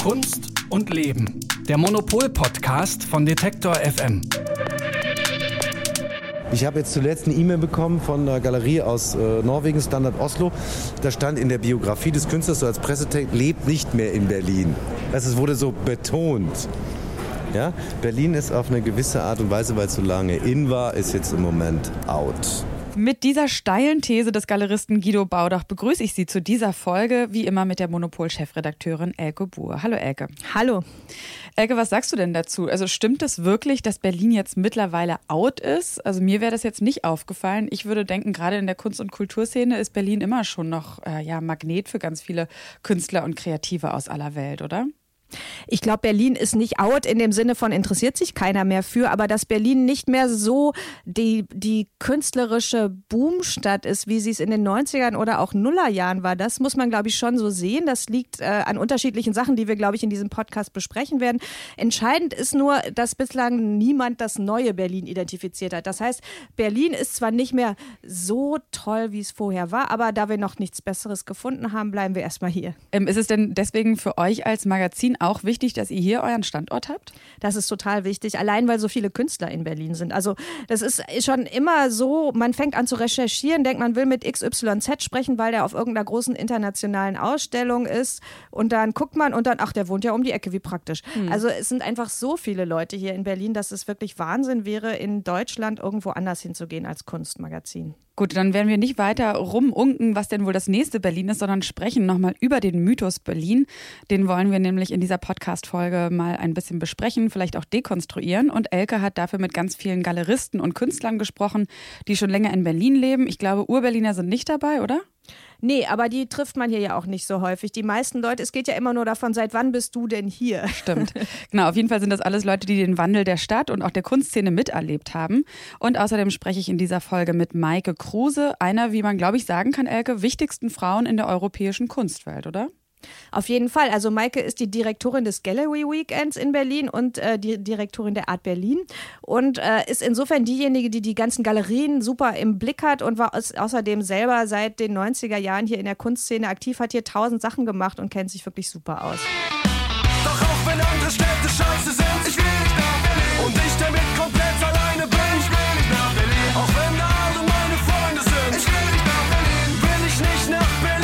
Kunst und Leben. Der Monopol-Podcast von Detektor FM. Ich habe jetzt zuletzt eine E-Mail bekommen von einer Galerie aus Norwegen, Standard Oslo. Da stand in der Biografie des Künstlers so als Pressetext, lebt nicht mehr in Berlin. Es wurde so betont. Ja? Berlin ist auf eine gewisse Art und Weise, weil es so lange in war, ist jetzt im Moment out. Mit dieser steilen These des Galeristen Guido Baudach begrüße ich Sie zu dieser Folge, wie immer mit der Monopol-Chefredakteurin Elke Buhr. Hallo Elke. Hallo. Elke, was sagst du denn dazu? Also stimmt es wirklich, dass Berlin jetzt mittlerweile out ist? Also mir wäre das jetzt nicht aufgefallen. Ich würde denken, gerade in der Kunst- und Kulturszene ist Berlin immer schon noch Magnet für ganz viele Künstler und Kreative aus aller Welt, oder? Ich glaube, Berlin ist nicht out in dem Sinne von interessiert sich keiner mehr für, aber dass Berlin nicht mehr so die künstlerische Boomstadt ist, wie sie es in den 90ern oder auch Nullerjahren war, das muss man, glaube ich, schon so sehen. Das liegt an unterschiedlichen Sachen, die wir, glaube ich, in diesem Podcast besprechen werden. Entscheidend ist nur, dass bislang niemand das neue Berlin identifiziert hat. Das heißt, Berlin ist zwar nicht mehr so toll, wie es vorher war, aber da wir noch nichts Besseres gefunden haben, bleiben wir erstmal hier. Ist es denn deswegen für euch als Magazin auch wichtig, dass ihr hier euren Standort habt? Das ist total wichtig, allein weil so viele Künstler in Berlin sind. Also das ist schon immer so, man fängt an zu recherchieren, denkt, man will mit XYZ sprechen, weil der auf irgendeiner großen internationalen Ausstellung ist und dann guckt man und dann, ach, der wohnt ja um die Ecke, wie praktisch. Also es sind einfach so viele Leute hier in Berlin, dass es wirklich Wahnsinn wäre, in Deutschland irgendwo anders hinzugehen als Kunstmagazin. Gut, dann werden wir nicht weiter rumunken, was denn wohl das nächste Berlin ist, sondern sprechen nochmal über den Mythos Berlin. Den wollen wir nämlich in dieser Podcast-Folge mal ein bisschen besprechen, vielleicht auch dekonstruieren. Und Elke hat dafür mit ganz vielen Galeristen und Künstlern gesprochen, die schon länger in Berlin leben. Ich glaube, Ur-Berliner sind nicht dabei, oder? Nee, aber die trifft man hier ja auch nicht so häufig. Die meisten Leute, es geht ja immer nur davon, seit wann bist du denn hier? Stimmt. Genau, auf jeden Fall sind das alles Leute, die den Wandel der Stadt und auch der Kunstszene miterlebt haben. Und außerdem spreche ich in dieser Folge mit Maike Kruse, einer, wie man glaube ich sagen kann, Elke, wichtigsten Frauen in der europäischen Kunstwelt, oder? Auf jeden Fall. Also Maike ist die Direktorin des Gallery Weekends in Berlin und die Direktorin der Art Berlin und ist insofern diejenige, die die ganzen Galerien super im Blick hat und war außerdem selber seit den 90er Jahren hier in der Kunstszene aktiv, hat hier 1000 Sachen gemacht und kennt sich wirklich super aus. Doch auch wenn andere Städte scheiße sind, ich will nicht nach Berlin und ich damit komplett alleine bin, ich will nicht nach Berlin. Auch wenn da alle meine Freunde sind, ich will nicht nach Berlin, will ich nicht nach Berlin.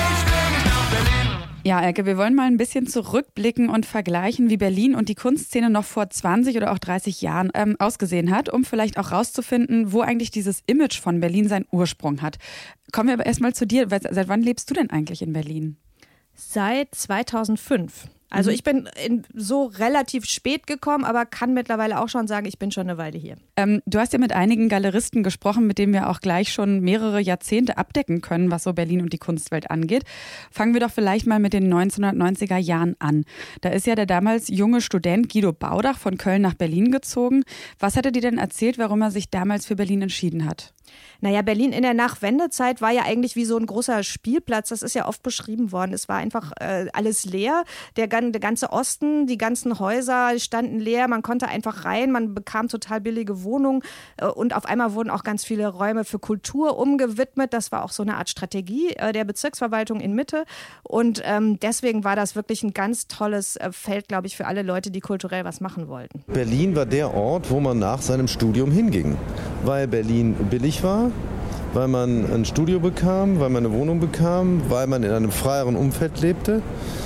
Ja, Elke, wir wollen mal ein bisschen zurückblicken und vergleichen, wie Berlin und die Kunstszene noch vor 20 oder auch 30 Jahren ausgesehen hat, um vielleicht auch rauszufinden, wo eigentlich dieses Image von Berlin seinen Ursprung hat. Kommen wir aber erstmal zu dir. Seit wann lebst du denn eigentlich in Berlin? Seit 2005. Also ich bin so relativ spät gekommen, aber kann mittlerweile auch schon sagen, ich bin schon eine Weile hier. Du hast ja mit einigen Galeristen gesprochen, mit denen wir auch gleich schon mehrere Jahrzehnte abdecken können, was so Berlin und die Kunstwelt angeht. Fangen wir doch vielleicht mal mit den 1990er Jahren an. Da ist ja der damals junge Student Guido Baudach von Köln nach Berlin gezogen. Was hat er dir denn erzählt, warum er sich damals für Berlin entschieden hat? Naja, Berlin in der Nachwendezeit war ja eigentlich wie so ein großer Spielplatz. Das ist ja oft beschrieben worden. Es war einfach alles leer. Der ganze Osten, die ganzen Häuser standen leer. Man konnte einfach rein. Man bekam total billige Wohnungen. Und auf einmal wurden auch ganz viele Räume für Kultur umgewidmet. Das war auch so eine Art Strategie der Bezirksverwaltung in Mitte. Und deswegen war das wirklich ein ganz tolles Feld, glaube ich, für alle Leute, die kulturell was machen wollten. Berlin war der Ort, wo man nach seinem Studium hinging, weil Berlin billig war, weil man ein Studio bekam, weil man eine Wohnung bekam, weil man in einem freieren Umfeld lebte,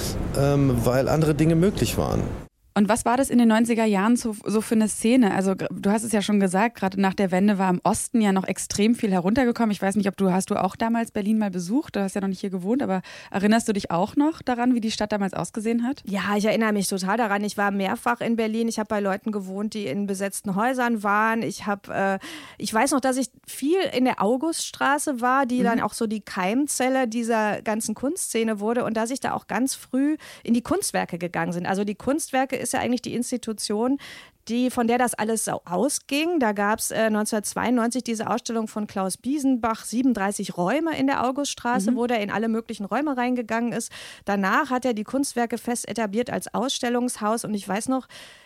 weil andere Dinge möglich waren. Und was war das in den 90er Jahren so für eine Szene? Also du hast es ja schon gesagt, gerade nach der Wende war im Osten ja noch extrem viel heruntergekommen. Ich weiß nicht, hast du auch damals Berlin mal besucht? Du hast ja noch nicht hier gewohnt, aber erinnerst du dich auch noch daran, wie die Stadt damals ausgesehen hat? Ja, ich erinnere mich total daran. Ich war mehrfach in Berlin. Ich habe bei Leuten gewohnt, die in besetzten Häusern waren. Ich weiß noch, dass ich viel in der Auguststraße war, die dann auch so die Keimzelle dieser ganzen Kunstszene wurde und dass ich da auch ganz früh in die Kunstwerke gegangen bin. Also die Kunstwerke ist ja eigentlich die Institution, von der das alles so ausging. Da gab es 1992 diese Ausstellung von Klaus Biesenbach, 37 Räume in der Auguststraße, wo der in alle möglichen Räume reingegangen ist. Danach hat er die Kunstwerke fest etabliert als Ausstellungshaus und ich weiß noch,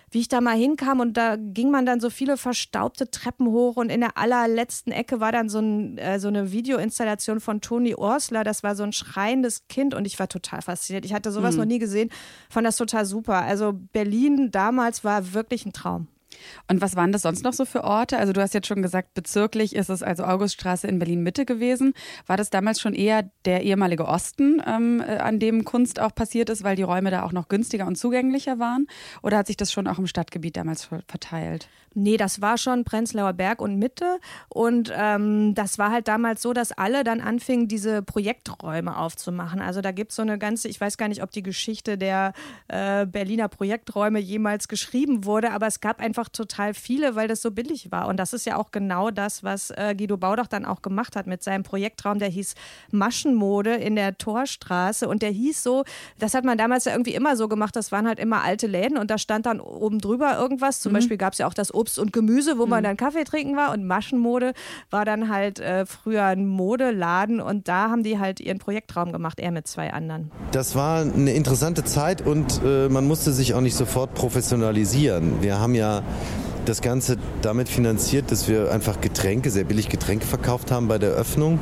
wie ich da mal hinkam und da ging man dann so viele verstaubte Treppen hoch und in der allerletzten Ecke war dann so eine Videoinstallation von Toni Orsler, das war so ein schreiendes Kind und ich war total fasziniert. Ich hatte sowas noch nie gesehen, fand das total super. Also Berlin damals war wirklich ein Traum. Und was waren das sonst noch so für Orte? Also du hast jetzt schon gesagt, bezirklich ist es also Auguststraße in Berlin-Mitte gewesen. War das damals schon eher der ehemalige Osten, an dem Kunst auch passiert ist, weil die Räume da auch noch günstiger und zugänglicher waren? Oder hat sich das schon auch im Stadtgebiet damals verteilt? Nee, das war schon Prenzlauer Berg und Mitte und das war halt damals so, dass alle dann anfingen, diese Projekträume aufzumachen. Also da gibt es so eine ganze, ich weiß gar nicht, ob die Geschichte der Berliner Projekträume jemals geschrieben wurde, aber es gab einfach total viele, weil das so billig war. Und das ist ja auch genau das, was Guido Baudach dann auch gemacht hat mit seinem Projektraum, der hieß Maschenmode in der Torstraße und der hieß so, das hat man damals ja irgendwie immer so gemacht, das waren halt immer alte Läden und da stand dann oben drüber irgendwas, zum Beispiel gab es ja auch das Obst und Gemüse, wo man dann Kaffee trinken war und Maschenmode war dann halt früher ein Modeladen und da haben die halt ihren Projektraum gemacht, er mit 2 anderen. Das war eine interessante Zeit und man musste sich auch nicht sofort professionalisieren. Wir haben ja das Ganze damit finanziert, dass wir einfach Getränke, sehr billig Getränke verkauft haben bei der Öffnung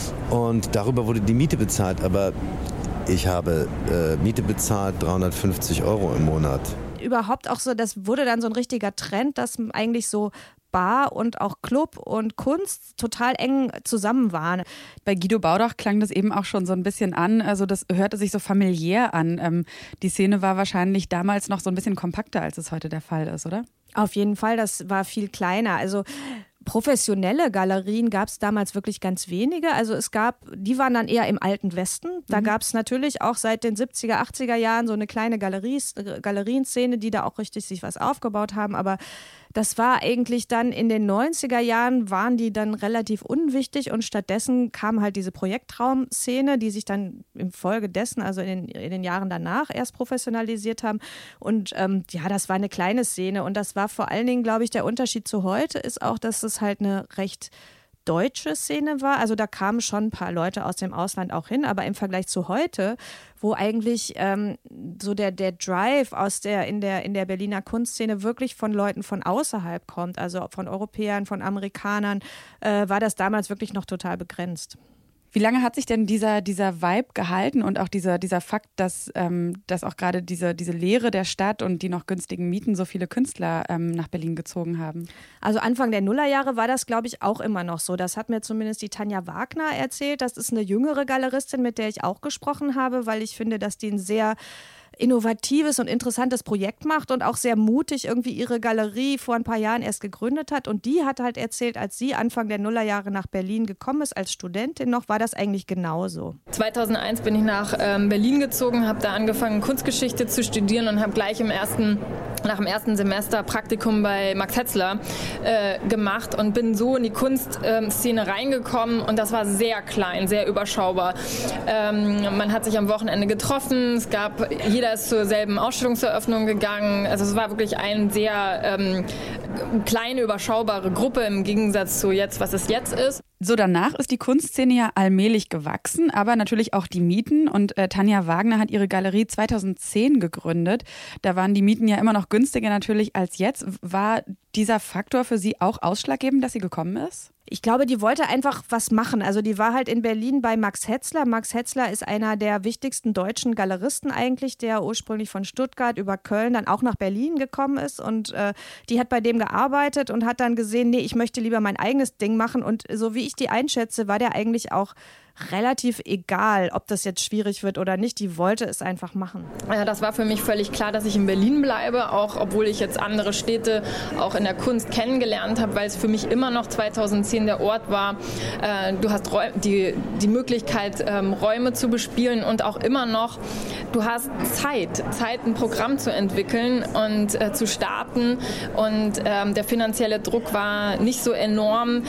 und darüber wurde die Miete bezahlt, aber ich habe Miete bezahlt, 350 € im Monat. Überhaupt auch so, das wurde dann so ein richtiger Trend, dass eigentlich so Bar und auch Club und Kunst total eng zusammen waren. Bei Guido Baudach klang das eben auch schon so ein bisschen an, also das hörte sich so familiär an. Die Szene war wahrscheinlich damals noch so ein bisschen kompakter, als es heute der Fall ist, oder? Auf jeden Fall, das war viel kleiner. Also professionelle Galerien gab es damals wirklich ganz wenige. Also die waren dann eher im Alten Westen. Da gab es natürlich auch seit den 70er, 80er Jahren so eine kleine Galerienszene, die da auch richtig sich was aufgebaut haben. Aber das war eigentlich dann in den 90er Jahren, waren die dann relativ unwichtig und stattdessen kam halt diese Projektraumszene, die sich dann infolgedessen, also in den Jahren danach erst professionalisiert haben. Und das war eine kleine Szene und das war vor allen Dingen, glaube ich, der Unterschied zu heute ist auch, dass es halt eine recht deutsche Szene war. Also da kamen schon ein paar Leute aus dem Ausland auch hin, aber im Vergleich zu heute, wo eigentlich so der Drive in der Berliner Kunstszene wirklich von Leuten von außerhalb kommt, also von Europäern, von Amerikanern, war das damals wirklich noch total begrenzt. Wie lange hat sich denn dieser Vibe gehalten und auch dieser Fakt, dass auch gerade diese Leere der Stadt und die noch günstigen Mieten so viele Künstler nach Berlin gezogen haben? Also Anfang der Nullerjahre war das, glaube ich, auch immer noch so. Das hat mir zumindest die Tanja Wagner erzählt. Das ist eine jüngere Galeristin, mit der ich auch gesprochen habe, weil ich finde, dass die ein sehr innovatives und interessantes Projekt macht und auch sehr mutig irgendwie ihre Galerie vor ein paar Jahren erst gegründet hat. Und die hat halt erzählt, als sie Anfang der Nullerjahre nach Berlin gekommen ist, als Studentin noch, war das eigentlich genauso. 2001 bin ich nach Berlin gezogen, habe da angefangen Kunstgeschichte zu studieren und habe gleich nach dem ersten Semester Praktikum bei Max Hetzler gemacht und bin so in die Kunstszene reingekommen und das war sehr klein, sehr überschaubar. Man hat sich am Wochenende getroffen, jeder ist zur selben Ausstellungseröffnung gegangen. Also es war wirklich eine sehr kleine, überschaubare Gruppe im Gegensatz zu jetzt, was es jetzt ist. So, danach ist die Kunstszene ja allmählich gewachsen, aber natürlich auch die Mieten. Und Tanja Wagner hat ihre Galerie 2010 gegründet. Da waren die Mieten ja immer noch günstiger natürlich als jetzt. War dieser Faktor für Sie auch ausschlaggebend, dass sie gekommen ist? Ich glaube, die wollte einfach was machen. Also die war halt in Berlin bei Max Hetzler. Max Hetzler ist einer der wichtigsten deutschen Galeristen eigentlich, der ursprünglich von Stuttgart über Köln dann auch nach Berlin gekommen ist. Und die hat bei dem gearbeitet und hat dann gesehen, nee, ich möchte lieber mein eigenes Ding machen. Und so wie ich die einschätze, war der eigentlich auch relativ egal, ob das jetzt schwierig wird oder nicht. Die wollte es einfach machen. Ja, das war für mich völlig klar, dass ich in Berlin bleibe, auch obwohl ich jetzt andere Städte auch in der Kunst kennengelernt habe, weil es für mich immer noch 2010 der Ort war. Du hast die Möglichkeit, Räume zu bespielen und auch immer noch, du hast Zeit, ein Programm zu entwickeln und zu starten. Und der finanzielle Druck war nicht so enorm,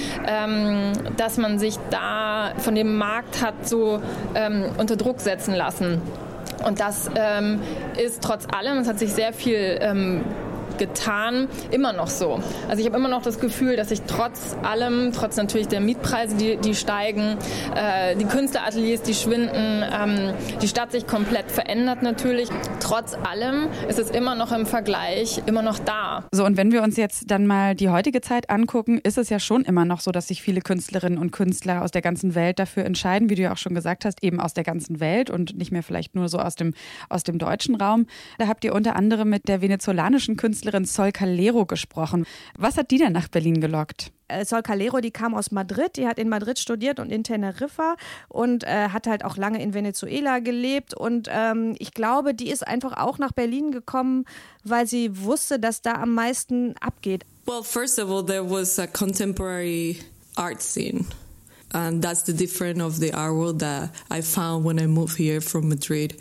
dass man sich da von dem Markt hat so unter Druck setzen lassen. Und das ist trotz allem, es hat sich sehr viel getan, immer noch so. Also ich habe immer noch das Gefühl, dass sich trotz allem, trotz natürlich der Mietpreise, die steigen, die Künstlerateliers, die schwinden, die Stadt sich komplett verändert natürlich. Trotz allem ist es immer noch im Vergleich immer noch da. So, und wenn wir uns jetzt dann mal die heutige Zeit angucken, ist es ja schon immer noch so, dass sich viele Künstlerinnen und Künstler aus der ganzen Welt dafür entscheiden, wie du ja auch schon gesagt hast, eben aus der ganzen Welt und nicht mehr vielleicht nur so aus dem deutschen Raum. Da habt ihr unter anderem mit der venezolanischen Künstlerin Sol Calero gesprochen. Was hat die denn nach Berlin gelockt? Sol Calero, die kam aus Madrid, die hat in Madrid studiert und in Teneriffa und hat halt auch lange in Venezuela gelebt und ich glaube, die ist einfach auch nach Berlin gekommen, weil sie wusste, dass da am meisten abgeht. Well, first of all, there was a contemporary art scene. And that's the difference of the art world that I found when I moved here from Madrid.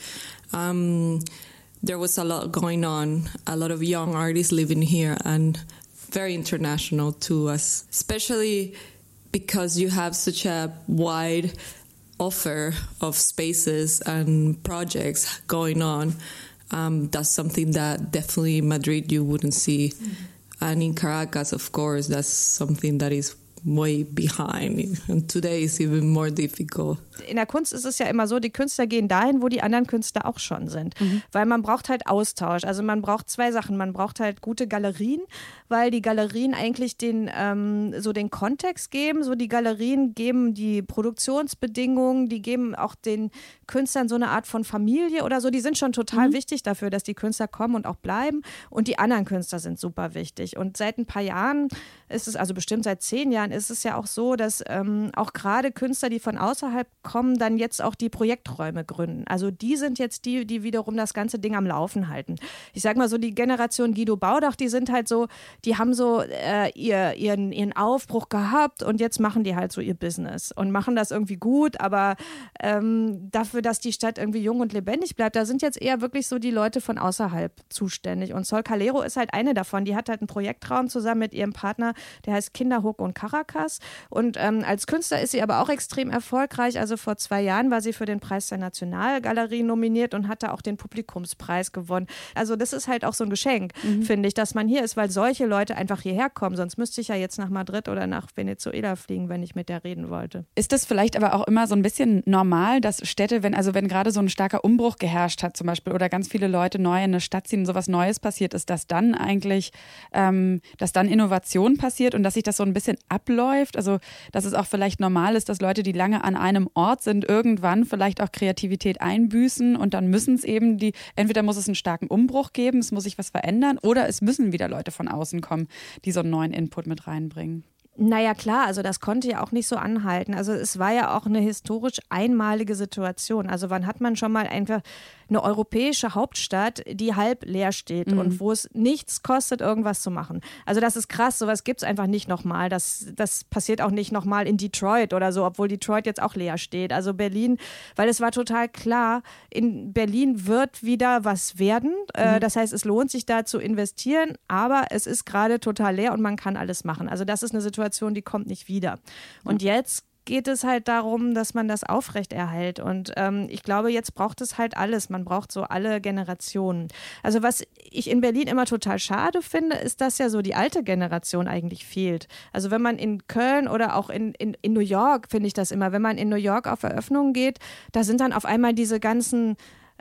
There was a lot going on, a lot of young artists living here and very international to us, especially because you have such a wide offer of spaces and projects going on. That's something that definitely in Madrid you wouldn't see. Mm-hmm. And in Caracas, of course, that's something that is way behind. And today is even more difficult. In der Kunst ist es ja immer so, die Künstler gehen dahin, wo die anderen Künstler auch schon sind. Weil man braucht halt Austausch. Also man braucht zwei Sachen. Man braucht halt gute Galerien, weil die Galerien eigentlich den Kontext geben. So die Galerien geben die Produktionsbedingungen, die geben auch den Künstlern so eine Art von Familie oder so. Die sind schon total wichtig dafür, dass die Künstler kommen und auch bleiben. Und die anderen Künstler sind super wichtig. Und seit ein paar Jahren ist es, also bestimmt seit 10 Jahren, ist es ja auch so, dass auch gerade Künstler, die von außerhalb kommen, dann jetzt auch die Projekträume gründen. Also die sind jetzt die wiederum das ganze Ding am Laufen halten. Ich sag mal so, die Generation Guido Baudach, die sind halt so, die haben so ihren Aufbruch gehabt und jetzt machen die halt so ihr Business und machen das irgendwie gut, aber dafür, dass die Stadt irgendwie jung und lebendig bleibt, da sind jetzt eher wirklich so die Leute von außerhalb zuständig. Und Sol Calero ist halt eine davon. Die hat halt einen Projektraum zusammen mit ihrem Partner, der heißt Kinderhook und Caracas. Und als Künstler ist sie aber auch extrem erfolgreich. Also vor 2 Jahren war sie für den Preis der Nationalgalerie nominiert und hatte auch den Publikumspreis gewonnen. Also das ist halt auch so ein Geschenk, finde ich, dass man hier ist, weil solche Leute einfach hierher kommen. Sonst müsste ich ja jetzt nach Madrid oder nach Venezuela fliegen, wenn ich mit der reden wollte. Ist das vielleicht aber auch immer so ein bisschen normal, dass Städte, wenn gerade so ein starker Umbruch geherrscht hat zum Beispiel oder ganz viele Leute neu in eine Stadt ziehen, sowas Neues passiert ist, dass dann eigentlich, dass dann Innovation passiert und dass sich das so ein bisschen abläuft? Also dass es auch vielleicht normal ist, dass Leute, die lange an einem Ort sind, irgendwann vielleicht auch Kreativität einbüßen und dann müssen es eben entweder muss es einen starken Umbruch geben, es muss sich was verändern oder es müssen wieder Leute von außen kommen, die so einen neuen Input mit reinbringen. Naja, klar, also das konnte ja auch nicht so anhalten. Also es war ja auch eine historisch einmalige Situation. Also wann hat man schon mal einfach eine europäische Hauptstadt, die halb leer steht und wo es nichts kostet, irgendwas zu machen. Also das ist krass, sowas gibt es einfach nicht nochmal. Das passiert auch nicht nochmal in Detroit oder so, obwohl Detroit jetzt auch leer steht. Also Berlin, weil es war total klar, in Berlin wird wieder was werden. Das heißt, es lohnt sich da zu investieren, aber es ist gerade total leer und man kann alles machen. Also das ist eine Situation, die kommt nicht wieder. Und jetzt geht es halt darum, dass man das aufrechterhält. Und ich glaube, jetzt braucht es halt alles. Man braucht so alle Generationen. Also was ich in Berlin immer total schade finde, ist, dass ja so die alte Generation eigentlich fehlt. Also wenn man in Köln oder auch in New York, finde ich das immer, wenn man in New York auf Eröffnungen geht, da sind dann auf einmal diese ganzen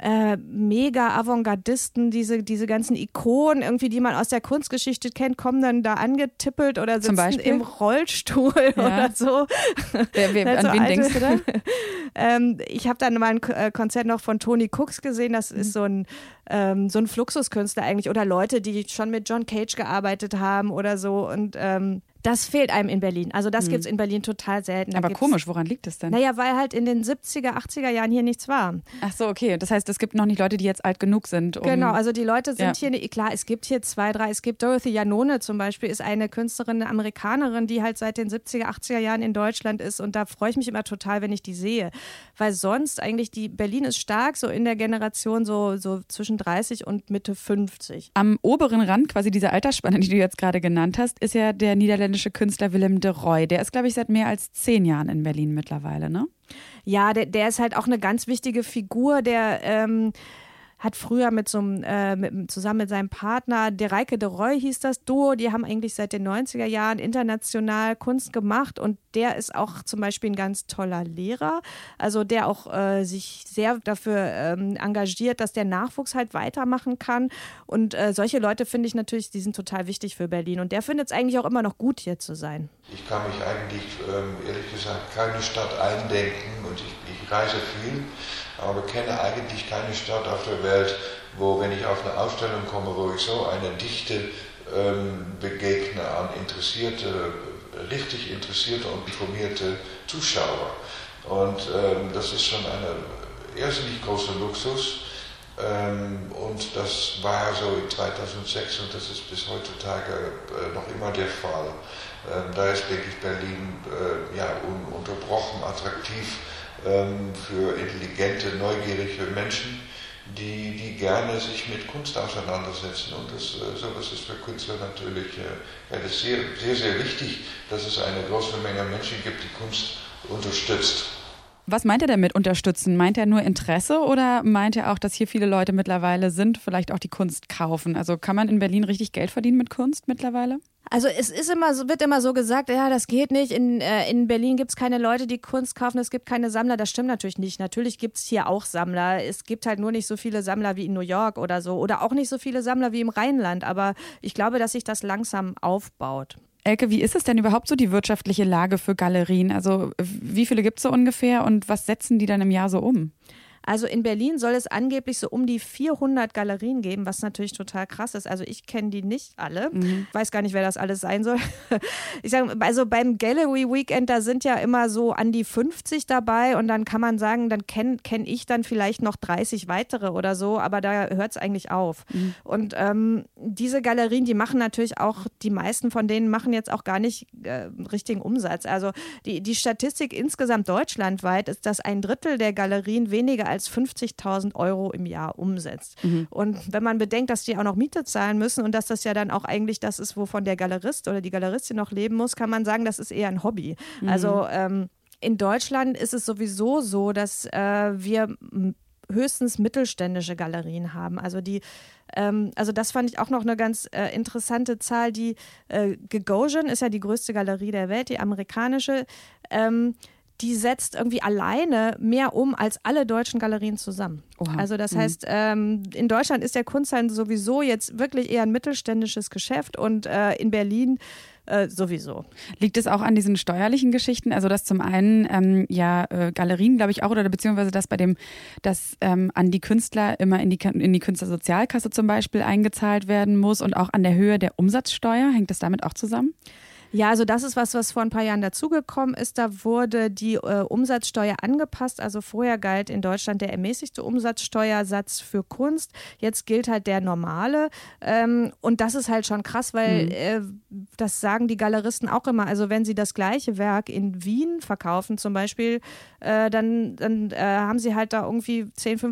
mega Avantgardisten, diese ganzen Ikonen, irgendwie, die man aus der Kunstgeschichte kennt, kommen dann da angetippelt oder sitzen im Rollstuhl oder so. An wen denkst du da? Ich habe dann mal ein Konzert noch von Tony Cooks gesehen, das ist so ein Fluxuskünstler eigentlich oder Leute, die schon mit John Cage gearbeitet haben oder so und das fehlt einem in Berlin. Also das gibt es in Berlin total selten. Aber komisch, woran liegt das denn? Naja, weil halt in den 70er, 80er Jahren hier nichts war. Ach so, okay. Das heißt, es gibt noch nicht Leute, die jetzt alt genug sind. Genau, also die Leute sind hier, klar, es gibt hier 2, 3, es gibt Dorothy Janone zum Beispiel, ist eine Künstlerin, eine Amerikanerin, die halt seit den 70er, 80er Jahren in Deutschland ist und da freue ich mich immer total, wenn ich die sehe. Weil sonst eigentlich Berlin ist stark, so in der Generation so zwischen 30 und Mitte 50. Am oberen Rand quasi dieser Altersspanne, die du jetzt gerade genannt hast, ist ja der niederländische Künstler Willem de Rooij. Der ist, glaube ich, seit mehr als 10 Jahren in Berlin mittlerweile, ne? Ja, der ist halt auch eine ganz wichtige Figur, der hat früher zusammen mit seinem Partner, der Reike de Roy hieß das Duo, die haben eigentlich seit den 90er Jahren international Kunst gemacht und der ist auch zum Beispiel ein ganz toller Lehrer, also der auch sich sehr dafür engagiert, dass der Nachwuchs halt weitermachen kann und solche Leute finde ich natürlich, die sind total wichtig für Berlin und der findet es eigentlich auch immer noch gut, hier zu sein. Ich kann mich eigentlich, ehrlich gesagt, keine Stadt eindenken und ich reise viel, aber kenne eigentlich keine Stadt auf der Welt, wo, wenn ich auf eine Ausstellung komme, wo ich so eine Dichte begegne an richtig interessierte und informierte Zuschauer. Und das ist schon ein irrsinnig großer Luxus. Und das war so in 2006 und das ist bis heutzutage noch immer der Fall. Da ist, denke ich, Berlin ununterbrochen attraktiv für intelligente, neugierige Menschen, die gerne sich mit Kunst auseinandersetzen. Und sowas ist für Künstler natürlich das ist sehr, sehr, sehr wichtig, dass es eine große Menge Menschen gibt, die Kunst unterstützt. Was meint er denn mit unterstützen? Meint er nur Interesse oder meint er auch, dass hier viele Leute mittlerweile sind, vielleicht auch die Kunst kaufen? Also kann man in Berlin richtig Geld verdienen mit Kunst mittlerweile? Also es wird immer so gesagt, ja, das geht nicht. In Berlin gibt es keine Leute, die Kunst kaufen, es gibt keine Sammler. Das stimmt natürlich nicht. Natürlich gibt es hier auch Sammler. Es gibt halt nur nicht so viele Sammler wie in New York oder so. Oder auch nicht so viele Sammler wie im Rheinland. Aber ich glaube, dass sich das langsam aufbaut. Elke, wie ist es denn überhaupt so die wirtschaftliche Lage für Galerien? Also wie viele gibt es so ungefähr und was setzen die dann im Jahr so um? Also in Berlin soll es angeblich so um die 400 Galerien geben, was natürlich total krass ist. Also ich kenne die nicht alle. Weiß gar nicht, wer das alles sein soll. Ich sage, also beim Gallery Weekend, da sind ja immer so an die 50 dabei und dann kann man sagen, dann kenn ich dann vielleicht noch 30 weitere oder so, aber da hört es eigentlich auf. Und diese Galerien, die machen natürlich auch, die meisten von denen machen jetzt auch gar nicht richtigen Umsatz. Also die Statistik insgesamt deutschlandweit ist, dass 1/3 der Galerien weniger als 50.000 € im Jahr umsetzt. Und wenn man bedenkt, dass die auch noch Miete zahlen müssen und dass das ja dann auch eigentlich das ist, wovon der Galerist oder die Galeristin noch leben muss, kann man sagen, das ist eher ein Hobby. Also in Deutschland ist es sowieso so, dass wir höchstens mittelständische Galerien haben. Also das fand ich auch noch eine ganz interessante Zahl. Die Gagosian ist ja die größte Galerie der Welt, die amerikanische. Die setzt irgendwie alleine mehr um als alle deutschen Galerien zusammen. Oha. Also das heißt, in Deutschland ist der Kunsthandel sowieso jetzt wirklich eher ein mittelständisches Geschäft und in Berlin sowieso. Liegt es auch an diesen steuerlichen Geschichten? Also dass zum einen Galerien, glaube ich auch, oder beziehungsweise dass an die Künstler immer in die Künstlersozialkasse zum Beispiel eingezahlt werden muss und auch an der Höhe der Umsatzsteuer? Hängt das damit auch zusammen? Ja, also das ist was vor ein paar Jahren dazugekommen ist. Da wurde die Umsatzsteuer angepasst. Also vorher galt in Deutschland der ermäßigte Umsatzsteuersatz für Kunst. Jetzt gilt halt der normale. Und das ist halt schon krass, weil das sagen die Galeristen auch immer. Also wenn sie das gleiche Werk in Wien verkaufen zum Beispiel, dann haben sie halt da irgendwie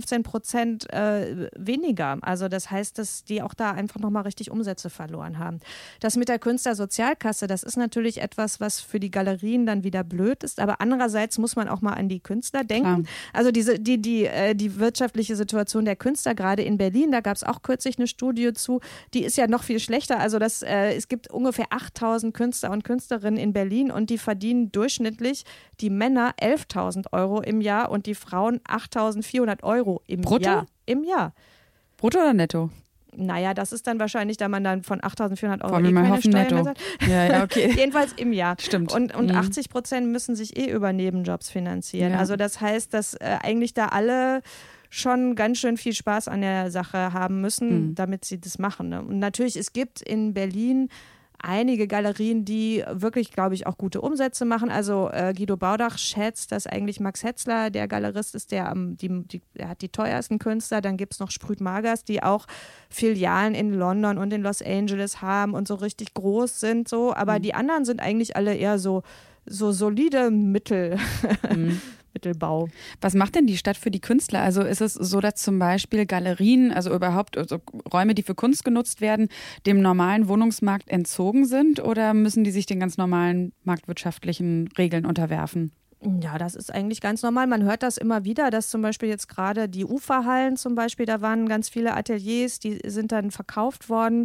10-15% weniger. Also das heißt, dass die auch da einfach nochmal richtig Umsätze verloren haben. Das mit der Künstlersozialkasse, das ist natürlich etwas, was für die Galerien dann wieder blöd ist, aber andererseits muss man auch mal an die Künstler denken. Klar. Also die wirtschaftliche Situation der Künstler, gerade in Berlin, da gab es auch kürzlich eine Studie zu, die ist ja noch viel schlechter. Also es gibt ungefähr 8.000 Künstler und Künstlerinnen in Berlin und die verdienen durchschnittlich, die Männer 11.000 € im Jahr und die Frauen 8.400 € im Brutto? Jahr. Im Jahr. Brutto oder netto? Naja, das ist dann wahrscheinlich, da man dann von 8.400 € keine Steuern mehr hat. Ja, okay. Jedenfalls im Jahr. Stimmt. Und 80% müssen sich über Nebenjobs finanzieren. Ja. Also das heißt, dass eigentlich da alle schon ganz schön viel Spaß an der Sache haben müssen, damit sie das machen. Ne? Und natürlich, es gibt in Berlin einige Galerien, die wirklich, glaube ich, auch gute Umsätze machen. Also Guido Baudach schätzt, dass eigentlich Max Hetzler der Galerist ist, der hat die teuersten Künstler. Dann gibt es noch Sprüt Magers, die auch Filialen in London und in Los Angeles haben und so richtig groß sind. So. Aber die anderen sind eigentlich alle eher so solide Mittelbau. Was macht denn die Stadt für die Künstler? Also ist es so, dass zum Beispiel Galerien, also überhaupt Räume, die für Kunst genutzt werden, dem normalen Wohnungsmarkt entzogen sind oder müssen die sich den ganz normalen marktwirtschaftlichen Regeln unterwerfen? Ja, das ist eigentlich ganz normal. Man hört das immer wieder, dass zum Beispiel jetzt gerade die Uferhallen zum Beispiel, da waren ganz viele Ateliers, die sind dann verkauft worden.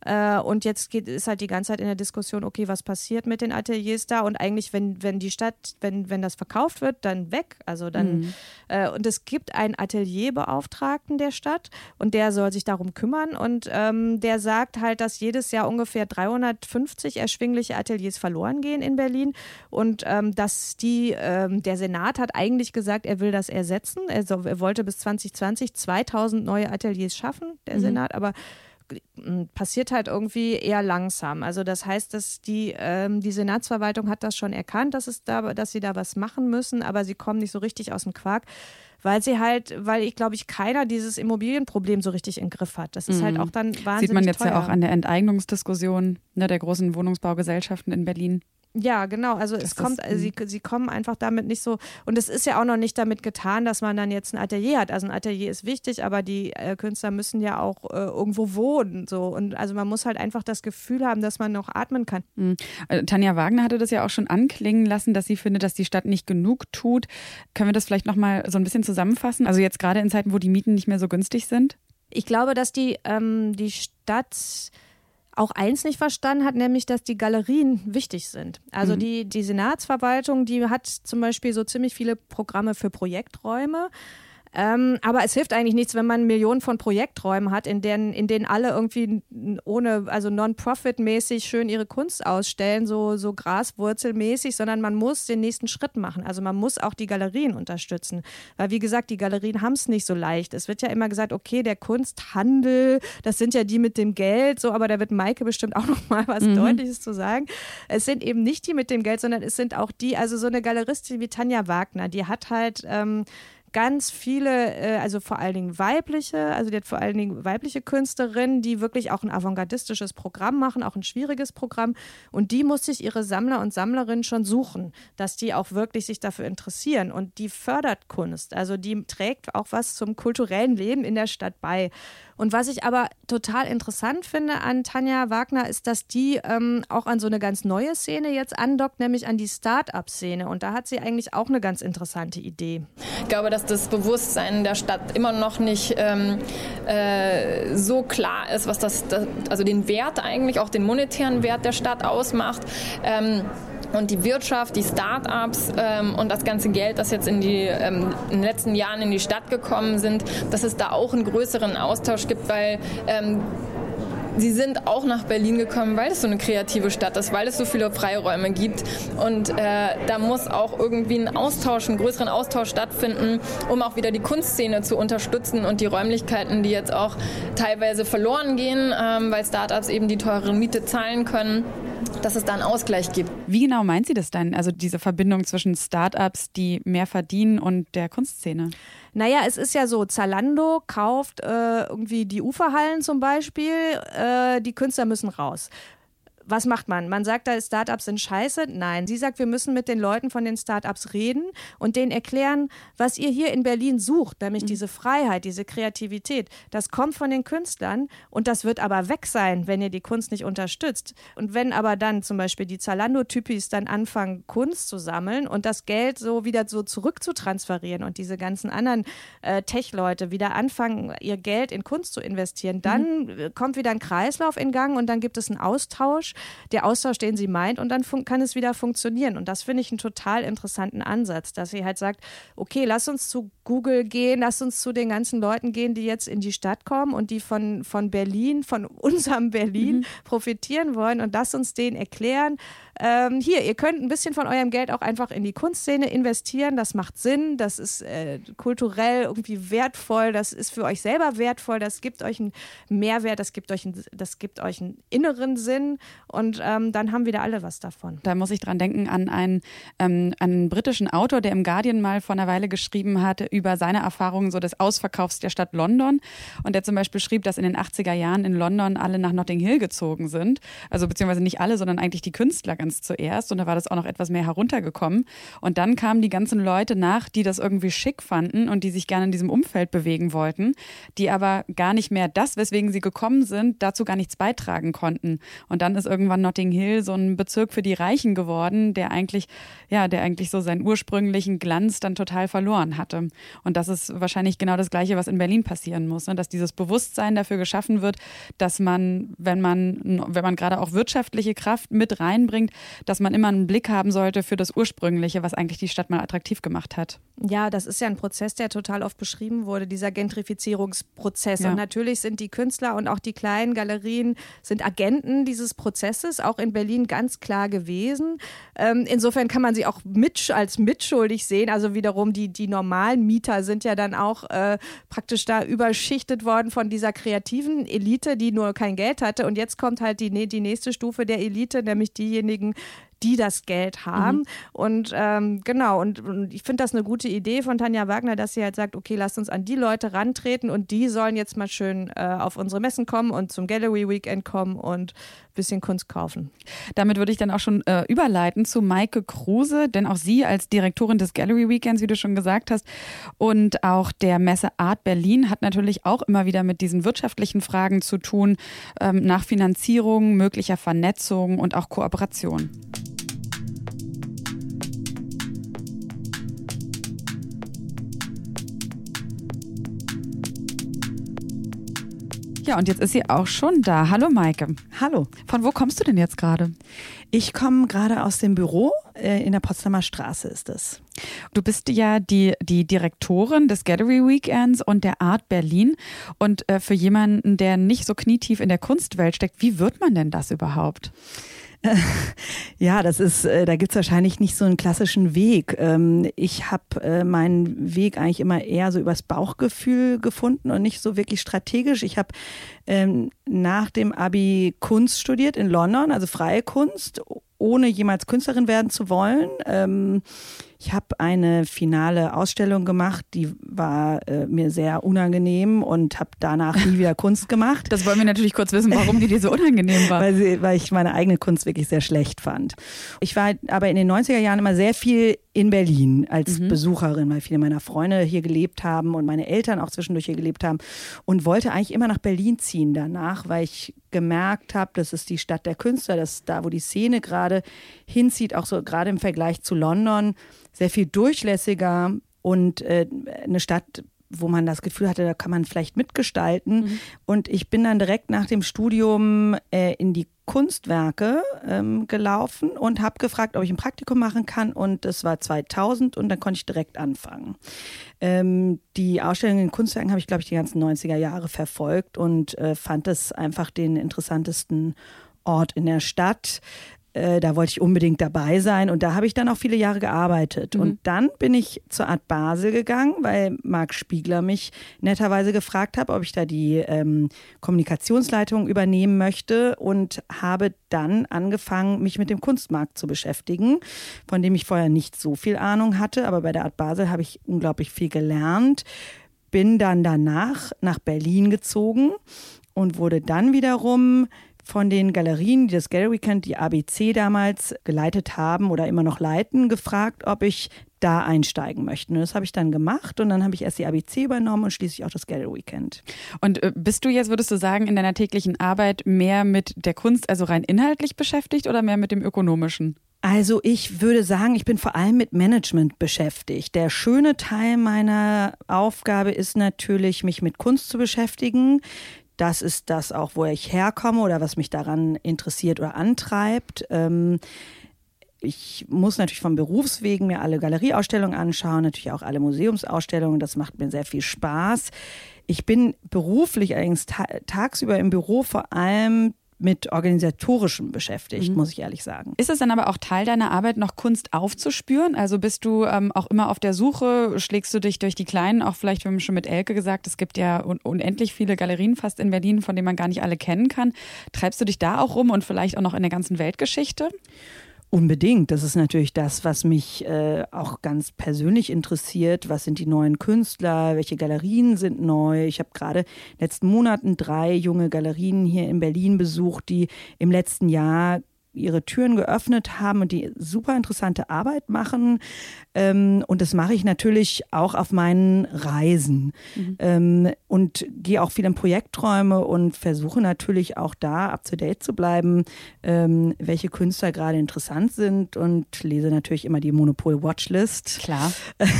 Und jetzt ist halt die ganze Zeit in der Diskussion, okay, was passiert mit den Ateliers da? Und eigentlich, wenn die Stadt, wenn das verkauft wird, dann weg. Also dann, und es gibt einen Atelierbeauftragten der Stadt und der soll sich darum kümmern. Und der sagt halt, dass jedes Jahr ungefähr 350 erschwingliche Ateliers verloren gehen in Berlin. Und dass der Senat hat eigentlich gesagt, er will das ersetzen. Er wollte bis 2020 2000 neue Ateliers schaffen, der Senat, aber passiert halt irgendwie eher langsam. Also das heißt, dass die Senatsverwaltung hat das schon erkannt, dass sie da was machen müssen, aber sie kommen nicht so richtig aus dem Quark, weil ich glaube, keiner dieses Immobilienproblem so richtig im Griff hat. Das ist halt auch dann wahnsinnig teuer. Sieht man jetzt ja auch an der Enteignungsdiskussion der großen Wohnungsbaugesellschaften in Berlin. Ja, genau. Also sie kommen einfach damit nicht so. Und es ist ja auch noch nicht damit getan, dass man dann jetzt ein Atelier hat. Also ein Atelier ist wichtig, aber die Künstler müssen ja auch irgendwo wohnen. So. Und also man muss halt einfach das Gefühl haben, dass man noch atmen kann. Tanja Wagner hatte das ja auch schon anklingen lassen, dass sie findet, dass die Stadt nicht genug tut. Können wir das vielleicht nochmal so ein bisschen zusammenfassen? Also jetzt gerade in Zeiten, wo die Mieten nicht mehr so günstig sind? Ich glaube, dass die Stadt auch eins nicht verstanden hat, nämlich, dass die Galerien wichtig sind. Also die Senatsverwaltung, die hat zum Beispiel so ziemlich viele Programme für Projekträume. Aber es hilft eigentlich nichts, wenn man Millionen von Projekträumen hat, in denen alle irgendwie also non-profit-mäßig schön ihre Kunst ausstellen, so graswurzelmäßig, sondern man muss den nächsten Schritt machen. Also man muss auch die Galerien unterstützen. Weil wie gesagt, die Galerien haben es nicht so leicht. Es wird ja immer gesagt, okay, der Kunsthandel, das sind ja die mit dem Geld, so, aber da wird Maike bestimmt auch noch mal was Deutliches zu sagen. Es sind eben nicht die mit dem Geld, sondern es sind auch die, also so eine Galeristin wie Tanja Wagner, die hat halt ganz viele, also vor allen Dingen weibliche Künstlerinnen, die wirklich auch ein avantgardistisches Programm machen, auch ein schwieriges Programm. Und die muss sich ihre Sammler und Sammlerinnen schon suchen, dass die auch wirklich sich dafür interessieren. Und die fördert Kunst, also die trägt auch was zum kulturellen Leben in der Stadt bei. Und was ich aber total interessant finde an Tanja Wagner, ist, dass die auch an so eine ganz neue Szene jetzt andockt, nämlich an die Start-up-Szene. Und da hat sie eigentlich auch eine ganz interessante Idee. Ich glaube, dass das Bewusstsein der Stadt immer noch nicht so klar ist, was also den Wert eigentlich, auch den monetären Wert der Stadt ausmacht. Und die Wirtschaft, die Start-ups und das ganze Geld, das jetzt in den letzten Jahren in die Stadt gekommen sind, dass es da auch einen größeren Austausch gibt, weil sie sind auch nach Berlin gekommen, weil es so eine kreative Stadt ist, weil es so viele Freiräume gibt. Und da muss auch irgendwie einen größeren Austausch stattfinden, um auch wieder die Kunstszene zu unterstützen und die Räumlichkeiten, die jetzt auch teilweise verloren gehen, weil Start-ups eben die teure Miete zahlen können, dass es da einen Ausgleich gibt. Wie genau meint sie das denn? Also diese Verbindung zwischen Start-ups, die mehr verdienen, und der Kunstszene? Naja, es ist ja so, Zalando kauft irgendwie die Uferhallen zum Beispiel, die Künstler müssen raus. Was macht man? Man sagt, da Startups sind scheiße. Nein, sie sagt, wir müssen mit den Leuten von den Startups reden und denen erklären, was ihr hier in Berlin sucht, nämlich diese Freiheit, diese Kreativität. Das kommt von den Künstlern und das wird aber weg sein, wenn ihr die Kunst nicht unterstützt. Und wenn aber dann zum Beispiel die Zalando-Typis dann anfangen, Kunst zu sammeln und das Geld so wieder so zurückzutransferieren und diese ganzen anderen Tech-Leute wieder anfangen, ihr Geld in Kunst zu investieren, dann kommt wieder ein Kreislauf in Gang und dann gibt es einen Austausch. Der Austausch, den sie meint, und dann kann es wieder funktionieren. Und das finde ich einen total interessanten Ansatz, dass sie halt sagt, okay, lass uns zu Google gehen, lass uns zu den ganzen Leuten gehen, die jetzt in die Stadt kommen und die von Berlin, von unserem Berlin profitieren wollen, und lass uns denen erklären, hier, ihr könnt ein bisschen von eurem Geld auch einfach in die Kunstszene investieren, das macht Sinn, das ist kulturell irgendwie wertvoll, das ist für euch selber wertvoll, das gibt euch einen Mehrwert, das gibt euch einen inneren Sinn, und dann haben wieder alle was davon. Da muss ich dran denken an einen britischen Autor, der im Guardian mal vor einer Weile geschrieben hatte über seine Erfahrungen so des Ausverkaufs der Stadt London, und der zum Beispiel schrieb, dass in den 80er Jahren in London alle nach Notting Hill gezogen sind, also beziehungsweise nicht alle, sondern eigentlich die Künstler ganz zuerst, und da war das auch noch etwas mehr heruntergekommen, und dann kamen die ganzen Leute nach, die das irgendwie schick fanden und die sich gerne in diesem Umfeld bewegen wollten, die aber gar nicht mehr das, weswegen sie gekommen sind, dazu gar nichts beitragen konnten, und dann ist irgendwann Notting Hill so ein Bezirk für die Reichen geworden, der eigentlich so seinen ursprünglichen Glanz dann total verloren hatte. Und das ist wahrscheinlich genau das Gleiche, was in Berlin passieren muss, ne? Dass dieses Bewusstsein dafür geschaffen wird, dass man, wenn man gerade auch wirtschaftliche Kraft mit reinbringt, dass man immer einen Blick haben sollte für das Ursprüngliche, was eigentlich die Stadt mal attraktiv gemacht hat. Ja, das ist ja ein Prozess, der total oft beschrieben wurde, dieser Gentrifizierungsprozess. Ja. Und natürlich sind die Künstler und auch die kleinen Galerien sind Agenten dieses Prozesses, auch in Berlin ganz klar gewesen. Insofern kann man sie auch als mitschuldig sehen. Also wiederum die normalen Mieter sind ja dann auch praktisch da überschichtet worden von dieser kreativen Elite, die nur kein Geld hatte. Und jetzt kommt halt die nächste Stufe der Elite, nämlich diejenigen, die das Geld haben. Und genau, und ich finde das eine gute Idee von Tanja Wagner, dass sie halt sagt, okay, lasst uns an die Leute rantreten und die sollen jetzt mal schön auf unsere Messen kommen und zum Gallery Weekend kommen und ein bisschen Kunst kaufen. Damit würde ich dann auch schon überleiten zu Maike Kruse, denn auch sie als Direktorin des Gallery Weekends, wie du schon gesagt hast, und auch der Messe Art Berlin hat natürlich auch immer wieder mit diesen wirtschaftlichen Fragen zu tun, nach Finanzierung, möglicher Vernetzung und auch Kooperation. Ja, und jetzt ist sie auch schon da. Hallo Maike. Hallo. Von wo kommst du denn jetzt gerade? Ich komme gerade aus dem Büro, in der Potsdamer Straße ist es. Du bist ja die Direktorin des Gallery Weekends und der Art Berlin. Und für jemanden, der nicht so knietief in der Kunstwelt steckt, wie wird man denn das überhaupt? Ja, da gibt's wahrscheinlich nicht so einen klassischen Weg. Ich habe meinen Weg eigentlich immer eher so übers Bauchgefühl gefunden und nicht so wirklich strategisch. Ich habe nach dem Abi Kunst studiert in London, also freie Kunst, ohne jemals Künstlerin werden zu wollen. Ich habe eine finale Ausstellung gemacht, die war mir sehr unangenehm und habe danach nie wieder Kunst gemacht. Das wollen wir natürlich kurz wissen, warum die dir so unangenehm war. Weil ich meine eigene Kunst wirklich sehr schlecht fand. Ich war aber in den 90er Jahren immer sehr viel in Berlin als Besucherin, weil viele meiner Freunde hier gelebt haben und meine Eltern auch zwischendurch hier gelebt haben und wollte eigentlich immer nach Berlin ziehen danach, weil ich gemerkt habe, das ist die Stadt der Künstler, das ist da, wo die Szene gerade hinzieht, auch so gerade im Vergleich zu London, sehr viel durchlässiger und eine Stadt, wo man das Gefühl hatte, da kann man vielleicht mitgestalten. Und ich bin dann direkt nach dem Studium in die Kunstwerke gelaufen und habe gefragt, ob ich ein Praktikum machen kann. Und das war 2000 und dann konnte ich direkt anfangen. Die Ausstellung in Kunstwerken habe ich, glaube ich, die ganzen 90er Jahre verfolgt und fand es einfach den interessantesten Ort in der Stadt. Da wollte ich unbedingt dabei sein und da habe ich dann auch viele Jahre gearbeitet. Und dann bin ich zur Art Basel gegangen, weil Marc Spiegler mich netterweise gefragt hat, ob ich da die Kommunikationsleitung übernehmen möchte und habe dann angefangen, mich mit dem Kunstmarkt zu beschäftigen, von dem ich vorher nicht so viel Ahnung hatte. Aber bei der Art Basel habe ich unglaublich viel gelernt. Bin dann danach nach Berlin gezogen und wurde dann wiederum von den Galerien, die das Gallery Weekend, die ABC damals geleitet haben oder immer noch leiten, gefragt, ob ich da einsteigen möchte. Und das habe ich dann gemacht und dann habe ich erst die ABC übernommen und schließlich auch das Gallery Weekend. Und bist du jetzt, würdest du sagen, in deiner täglichen Arbeit mehr mit der Kunst, also rein inhaltlich beschäftigt oder mehr mit dem Ökonomischen? Also ich würde sagen, ich bin vor allem mit Management beschäftigt. Der schöne Teil meiner Aufgabe ist natürlich, mich mit Kunst zu beschäftigen. Das ist das auch, wo ich herkomme oder was mich daran interessiert oder antreibt. Ich muss natürlich vom Berufswegen mir alle Galerieausstellungen anschauen, natürlich auch alle Museumsausstellungen. Das macht mir sehr viel Spaß. Ich bin beruflich allerdings tagsüber im Büro vor allem mit Organisatorischem beschäftigt, muss ich ehrlich sagen. Ist es dann aber auch Teil deiner Arbeit, noch Kunst aufzuspüren? Also bist du auch immer auf der Suche, schlägst du dich durch die kleinen, auch vielleicht, wir haben schon mit Elke gesagt, es gibt ja unendlich viele Galerien fast in Berlin, von denen man gar nicht alle kennen kann. Treibst du dich da auch rum und vielleicht auch noch in der ganzen Weltgeschichte? Unbedingt. Das ist natürlich das, was mich auch ganz persönlich interessiert. Was sind die neuen Künstler? Welche Galerien sind neu? Ich habe gerade in den letzten Monaten 3 junge Galerien hier in Berlin besucht, die im letzten Jahr ihre Türen geöffnet haben und die super interessante Arbeit machen. Und das mache ich natürlich auch auf meinen Reisen. Und gehe auch viel in Projekträume und versuche natürlich auch da up-to-date zu bleiben, welche Künstler gerade interessant sind, und lese natürlich immer die Monopol-Watchlist. Klar.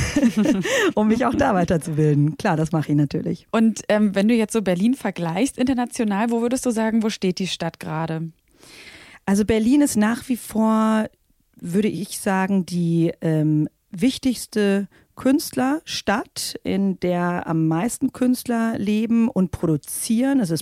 Um mich auch da weiterzubilden. Klar, das mache ich natürlich. Und wenn du jetzt so Berlin vergleichst international, wo würdest du sagen, wo steht die Stadt gerade? Also Berlin ist nach wie vor, würde ich sagen, die wichtigste Künstlerstadt, in der am meisten Künstler leben und produzieren. Es ist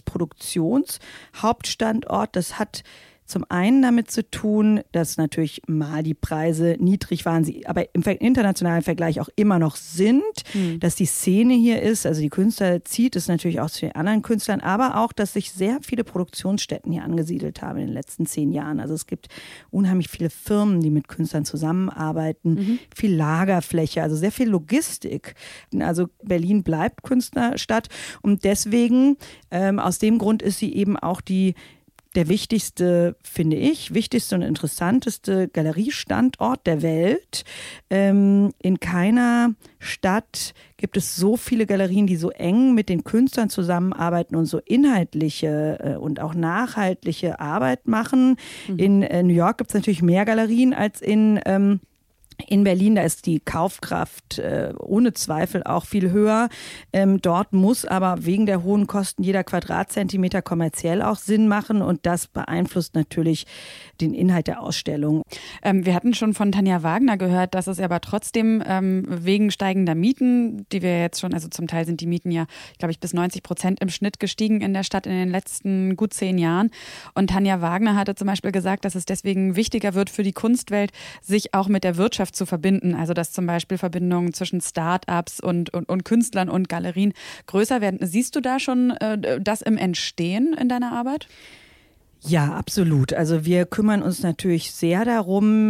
Produktionshauptstandort. Das hat zum einen damit zu tun, dass natürlich mal die Preise niedrig waren, sie aber im internationalen Vergleich auch immer noch sind, dass die Szene hier ist, also die Künstler zieht es natürlich auch zu den anderen Künstlern, aber auch, dass sich sehr viele Produktionsstätten hier angesiedelt haben in den letzten 10 Jahren. Also es gibt unheimlich viele Firmen, die mit Künstlern zusammenarbeiten, viel Lagerfläche, also sehr viel Logistik. Also Berlin bleibt Künstlerstadt und deswegen, aus dem Grund ist sie eben auch der wichtigste, finde ich, wichtigste und interessanteste Galeriestandort der Welt. In keiner Stadt gibt es so viele Galerien, die so eng mit den Künstlern zusammenarbeiten und so inhaltliche und auch nachhaltige Arbeit machen. In New York gibt es natürlich mehr Galerien als in Berlin, da ist die Kaufkraft ohne Zweifel auch viel höher. Dort muss aber wegen der hohen Kosten jeder Quadratzentimeter kommerziell auch Sinn machen und das beeinflusst natürlich den Inhalt der Ausstellung. Wir hatten schon von Tanja Wagner gehört, dass es aber trotzdem wegen steigender Mieten, die wir jetzt schon, also zum Teil sind die Mieten ja, glaube ich, bis 90% im Schnitt gestiegen in der Stadt in den letzten gut 10 Jahren. Und Tanja Wagner hatte zum Beispiel gesagt, dass es deswegen wichtiger wird für die Kunstwelt, sich auch mit der Wirtschaft zu verbinden. Also dass zum Beispiel Verbindungen zwischen Start-ups und Künstlern und Galerien größer werden. Siehst du da schon das im Entstehen in deiner Arbeit? Ja, absolut. Also wir kümmern uns natürlich sehr darum,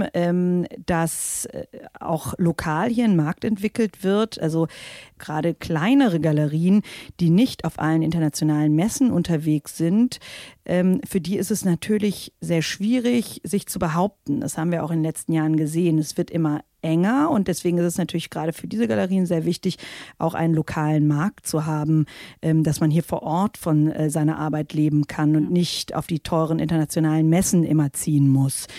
dass auch lokal hier ein Markt entwickelt wird. Also gerade kleinere Galerien, die nicht auf allen internationalen Messen unterwegs sind, für die ist es natürlich sehr schwierig, sich zu behaupten. Das haben wir auch in den letzten Jahren gesehen. Es wird immer enger und deswegen ist es natürlich gerade für diese Galerien sehr wichtig, auch einen lokalen Markt zu haben, dass man hier vor Ort von seiner Arbeit leben kann und nicht auf die teuren internationalen Messen immer ziehen muss.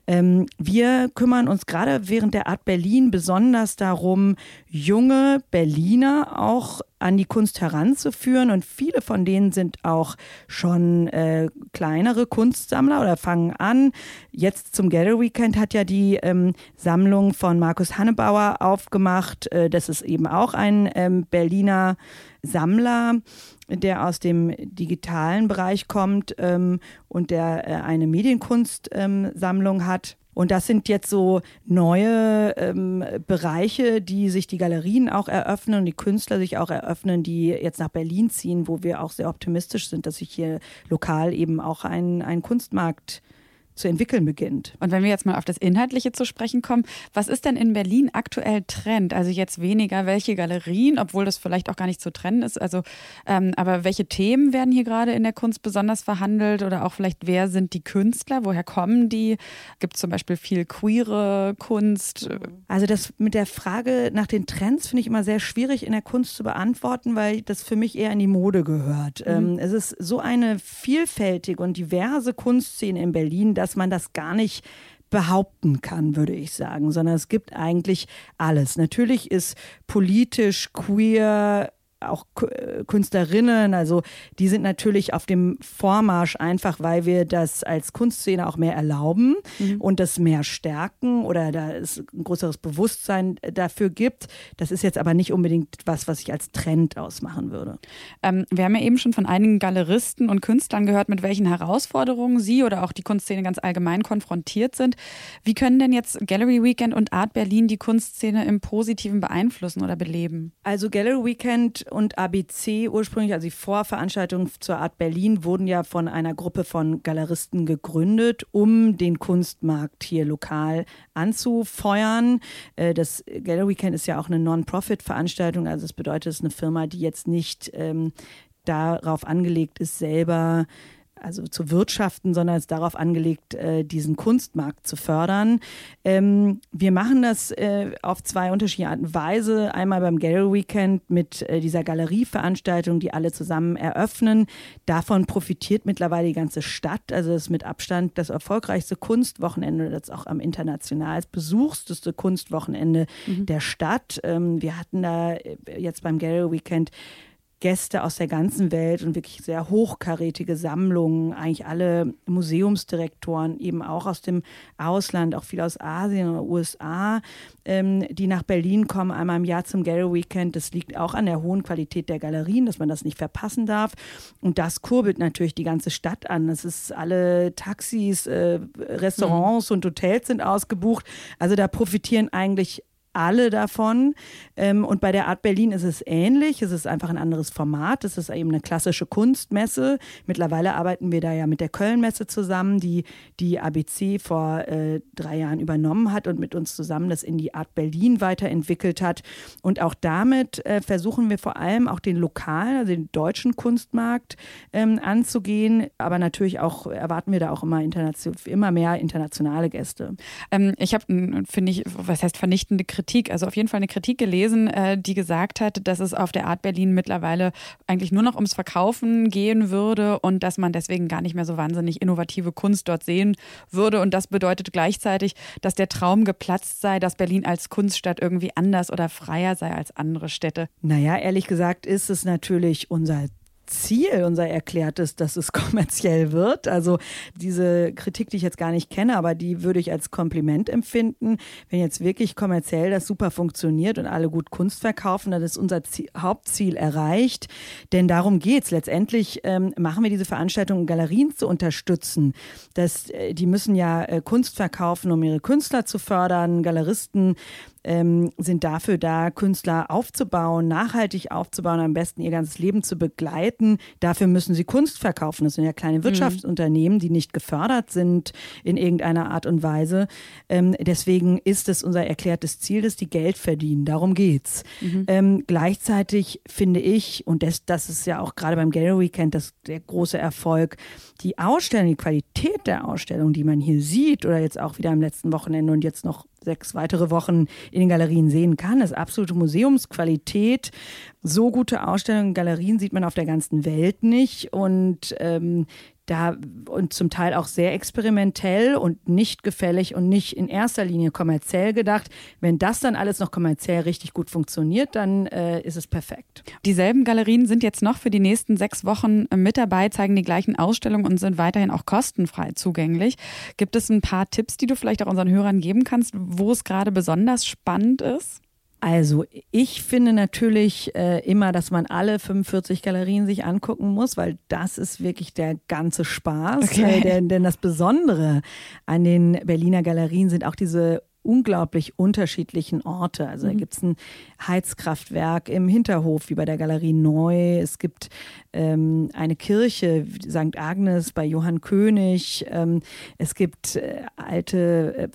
Wir kümmern uns gerade während der Art Berlin besonders darum, junge Berliner auch an die Kunst heranzuführen und viele von denen sind auch schon kleinere Kunstsammler oder fangen an. Jetzt zum Gallery Weekend hat ja die Sammlung von Markus Hannebauer aufgemacht. Das ist eben auch ein Berliner Sammler, der aus dem digitalen Bereich kommt und der eine Medienkunstsammlung hat. Und das sind jetzt so neue Bereiche, die sich die Galerien auch eröffnen und die Künstler sich auch eröffnen, die jetzt nach Berlin ziehen, wo wir auch sehr optimistisch sind, dass sich hier lokal eben auch ein Kunstmarkt zu entwickeln beginnt. Und wenn wir jetzt mal auf das Inhaltliche zu sprechen kommen, was ist denn in Berlin aktuell Trend? Also jetzt weniger welche Galerien, obwohl das vielleicht auch gar nicht zu trennen ist, also aber welche Themen werden hier gerade in der Kunst besonders verhandelt oder auch vielleicht wer sind die Künstler, woher kommen die? Gibt es zum Beispiel viel queere Kunst? Also das mit der Frage nach den Trends finde ich immer sehr schwierig in der Kunst zu beantworten, weil das für mich eher in die Mode gehört. Es ist so eine vielfältige und diverse Kunstszene in Berlin, dass man das gar nicht behaupten kann, würde ich sagen, sondern es gibt eigentlich alles. Natürlich ist politisch, queer, auch Künstlerinnen, also die sind natürlich auf dem Vormarsch einfach, weil wir das als Kunstszene auch mehr erlauben und das mehr stärken oder da es ein größeres Bewusstsein dafür gibt. Das ist jetzt aber nicht unbedingt was ich als Trend ausmachen würde. Wir haben ja eben schon von einigen Galeristen und Künstlern gehört, mit welchen Herausforderungen sie oder auch die Kunstszene ganz allgemein konfrontiert sind. Wie können denn jetzt Gallery Weekend und Art Berlin die Kunstszene im Positiven beeinflussen oder beleben? Also Gallery Weekend und ABC ursprünglich, also die Vorveranstaltungen zur Art Berlin, wurden ja von einer Gruppe von Galeristen gegründet, um den Kunstmarkt hier lokal anzufeuern. Das Gallery Weekend ist ja auch eine Non-Profit-Veranstaltung, also das bedeutet, es ist eine Firma, die jetzt nicht darauf angelegt ist, selber also zu wirtschaften, sondern es ist darauf angelegt, diesen Kunstmarkt zu fördern. Wir machen das auf 2 unterschiedliche Arten und Weise. Einmal beim Gallery Weekend mit dieser Galerieveranstaltung, die alle zusammen eröffnen. Davon profitiert mittlerweile die ganze Stadt. Also das ist mit Abstand das erfolgreichste Kunstwochenende, das auch am international besuchteste Kunstwochenende der Stadt. Wir hatten da jetzt beim Gallery Weekend Gäste aus der ganzen Welt und wirklich sehr hochkarätige Sammlungen, eigentlich alle Museumsdirektoren, eben auch aus dem Ausland, auch viele aus Asien oder USA, die nach Berlin kommen, einmal im Jahr zum Gallery Weekend. Das liegt auch an der hohen Qualität der Galerien, dass man das nicht verpassen darf. Und das kurbelt natürlich die ganze Stadt an. Das ist alle Taxis, Restaurants und Hotels sind ausgebucht. Also da profitieren eigentlich alle davon. Und bei der Art Berlin ist es ähnlich. Es ist einfach ein anderes Format. Es ist eben eine klassische Kunstmesse. Mittlerweile arbeiten wir da ja mit der Köln-Messe zusammen, die ABC vor 3 Jahren übernommen hat und mit uns zusammen das in die Art Berlin weiterentwickelt hat. Und auch damit versuchen wir vor allem auch den lokalen, also den deutschen Kunstmarkt anzugehen. Aber natürlich auch erwarten wir da auch immer mehr internationale Gäste. Ich habe, finde ich, was heißt vernichtende Kritik? Also auf jeden Fall eine Kritik gelesen, die gesagt hat, dass es auf der Art Berlin mittlerweile eigentlich nur noch ums Verkaufen gehen würde und dass man deswegen gar nicht mehr so wahnsinnig innovative Kunst dort sehen würde. Und das bedeutet gleichzeitig, dass der Traum geplatzt sei, dass Berlin als Kunststadt irgendwie anders oder freier sei als andere Städte. Naja, ehrlich gesagt ist es natürlich unser erklärtes, dass es kommerziell wird. Also diese Kritik, die ich jetzt gar nicht kenne, aber die würde ich als Kompliment empfinden. Wenn jetzt wirklich kommerziell das super funktioniert und alle gut Kunst verkaufen, dann ist unser Hauptziel erreicht. Denn darum geht's. Letztendlich machen wir diese Veranstaltung, um Galerien zu unterstützen. Die müssen ja Kunst verkaufen, um ihre Künstler zu fördern. Galeristen sind dafür da, Künstler aufzubauen, nachhaltig aufzubauen, am besten ihr ganzes Leben zu begleiten. Dafür müssen sie Kunst verkaufen. Das sind ja kleine Wirtschaftsunternehmen, die nicht gefördert sind in irgendeiner Art und Weise. Deswegen ist es unser erklärtes Ziel, dass die Geld verdienen. Darum geht's. Gleichzeitig finde ich, und das ist ja auch gerade beim Gallery Weekend der große Erfolg, die Ausstellung, die Qualität der Ausstellung, die man hier sieht oder jetzt auch wieder am letzten Wochenende und jetzt noch 6 weitere Wochen in den Galerien sehen kann, ist absolute Museumsqualität. So gute Ausstellungen in Galerien sieht man auf der ganzen Welt nicht und zum Teil auch sehr experimentell und nicht gefällig und nicht in erster Linie kommerziell gedacht. Wenn das dann alles noch kommerziell richtig gut funktioniert, dann ist es perfekt. Dieselben Galerien sind jetzt noch für die nächsten 6 Wochen mit dabei, zeigen die gleichen Ausstellungen und sind weiterhin auch kostenfrei zugänglich. Gibt es ein paar Tipps, die du vielleicht auch unseren Hörern geben kannst, wo es gerade besonders spannend ist? Also ich finde natürlich immer, dass man alle 45 Galerien sich angucken muss, weil das ist wirklich der ganze Spaß. Okay. Denn das Besondere an den Berliner Galerien sind auch diese unglaublich unterschiedlichen Orte. Also da gibt es ein Heizkraftwerk im Hinterhof, wie bei der Galerie Neu. Es gibt eine Kirche, St. Agnes bei Johann König. Es gibt alte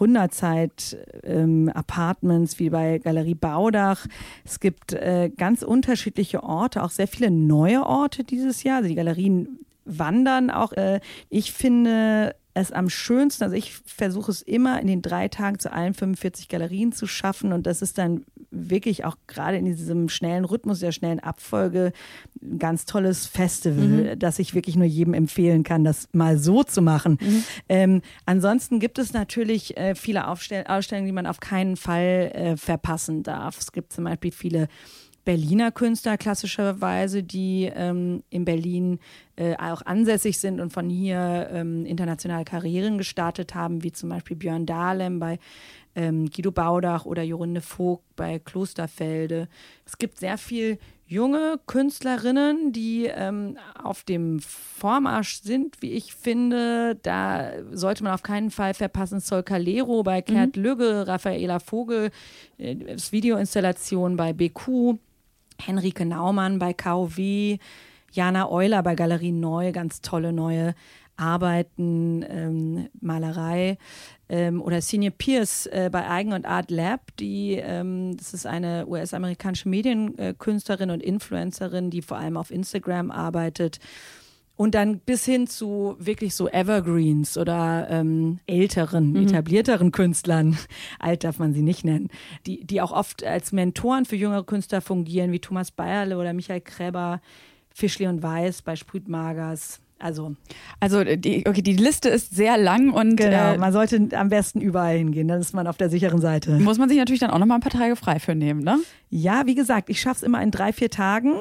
Gründerzeit-Apartments wie bei Galerie Baudach. Es gibt ganz unterschiedliche Orte, auch sehr viele neue Orte dieses Jahr. Also die Galerien wandern auch. Ich finde es am schönsten, also ich versuche es immer in den 3 Tagen zu allen 45 Galerien zu schaffen und das ist dann wirklich auch gerade in diesem schnellen Rhythmus, der schnellen Abfolge ein ganz tolles Festival, das ich wirklich nur jedem empfehlen kann, das mal so zu machen. Ansonsten gibt es natürlich viele Ausstellungen, die man auf keinen Fall verpassen darf. Es gibt zum Beispiel viele Berliner Künstler klassischerweise, die in Berlin auch ansässig sind und von hier internationale Karrieren gestartet haben, wie zum Beispiel Björn Dahlem bei Guido Baudach oder Jorinde Vogt bei Klosterfelde. Es gibt sehr viel junge Künstlerinnen, die auf dem Vormarsch sind, wie ich finde. Da sollte man auf keinen Fall verpassen. Sol Calero bei Gerd Lügge, Raffaela Vogel, das Videoinstallation bei BQ, Henrike Naumann bei KOW, Jana Euler bei Galerie Neu, ganz tolle neue Arbeiten, Malerei. Oder Signe Pierce bei Eigen und Art Lab, das ist eine US-amerikanische Medienkünstlerin und Influencerin, die vor allem auf Instagram arbeitet. Und dann bis hin zu wirklich so Evergreens oder älteren, etablierteren Künstlern, alt darf man sie nicht nennen, die auch oft als Mentoren für jüngere Künstler fungieren, wie Thomas Bayerle oder Michael Kräber, Fischli und Weiß bei Sprütmagers. Also die Liste ist sehr lang und genau, man sollte am besten überall hingehen, dann ist man auf der sicheren Seite. Muss man sich natürlich dann auch nochmal ein paar Tage frei für nehmen, ne? Ja, wie gesagt, ich schaffe es immer in 3-4 Tagen.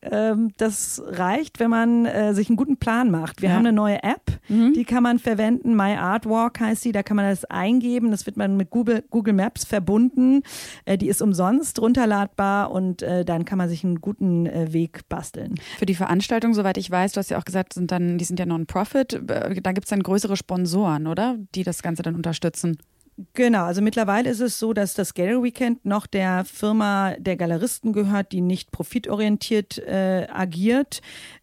Das reicht, wenn man sich einen guten Plan macht. Wir haben eine neue App, die kann man verwenden. My Art Walk heißt die, da kann man das eingeben. Das wird man mit Google Maps verbunden. Die ist umsonst runterladbar und dann kann man sich einen guten Weg basteln. Für die Veranstaltung, soweit ich weiß, du hast ja auch gesagt, die sind ja Non-Profit. Da gibt es dann größere Sponsoren, oder? Die das Ganze dann unterstützen. Genau, also mittlerweile ist es so, dass das Gallery Weekend noch der Firma der Galeristen gehört, die nicht profitorientiert agiert.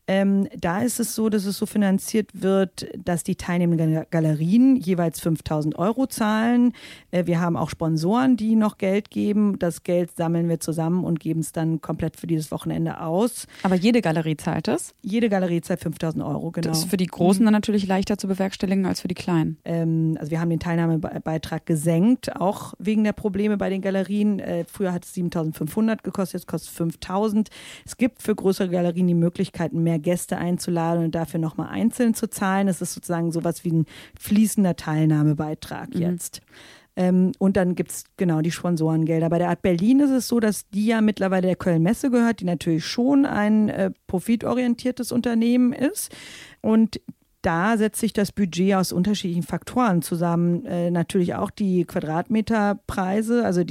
Da ist es so, dass es so finanziert wird, dass die teilnehmenden Galerien jeweils 5.000 € zahlen. Wir haben auch Sponsoren, die noch Geld geben. Das Geld sammeln wir zusammen und geben es dann komplett für dieses Wochenende aus. Aber jede Galerie zahlt das? Jede Galerie zahlt 5.000 €, genau. Das ist für die Großen dann natürlich leichter zu bewerkstelligen als für die Kleinen. Also wir haben den Teilnahmebeitrag gesenkt, auch wegen der Probleme bei den Galerien. Früher hat es 7.500 gekostet, jetzt kostet es 5.000. Es gibt für größere Galerien die Möglichkeit, mehr Gäste einzuladen und dafür nochmal einzeln zu zahlen. Das ist sozusagen sowas wie ein fließender Teilnahmebeitrag jetzt. Und dann gibt es genau die Sponsorengelder. Bei der Art Berlin ist es so, dass die ja mittlerweile der Köln-Messe gehört, die natürlich schon ein profitorientiertes Unternehmen ist. Und da setzt sich das Budget aus unterschiedlichen Faktoren zusammen. Natürlich auch die Quadratmeterpreise, also